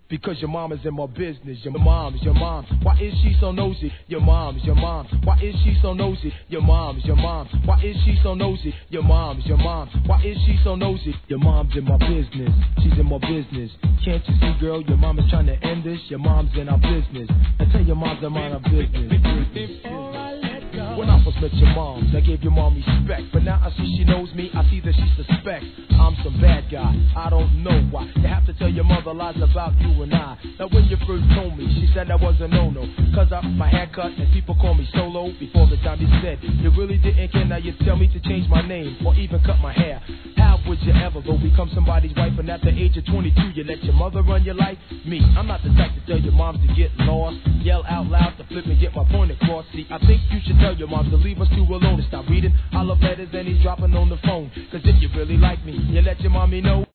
Because your mom is in my business. Your mom. Why is she so nosy? Your mom. Why is she so nosy? Your mom. Why is she so nosy? Your mom. Why is she so nosy? Your mom's in my business. She's in my business. Can't you see, girl? Your mom is trying to end this. Your mom's in our business. I tell your mom's in our business. When I first met your moms, I gave your mom respect. But now I see she knows me, I see that she suspects I'm some bad guy, I don't know why. You have to tell your mother lies about you and I. Now when you first told me, she said that was a no-no. Cause I my haircut and people call me Solo. Before the time you said you really didn't care. Now you tell me to change my name or even cut my hair. How would you ever go become somebody's wife? And at the age of 22 you let your mother run your life? Me, I'm not the type to tell your moms to get lost, yell out loud to flip and get my point across. See, I think you should tell your moms to leave us two alone and stop reading our love letters and he's dropping on the phone. Cause if you really like me, you let your mommy know.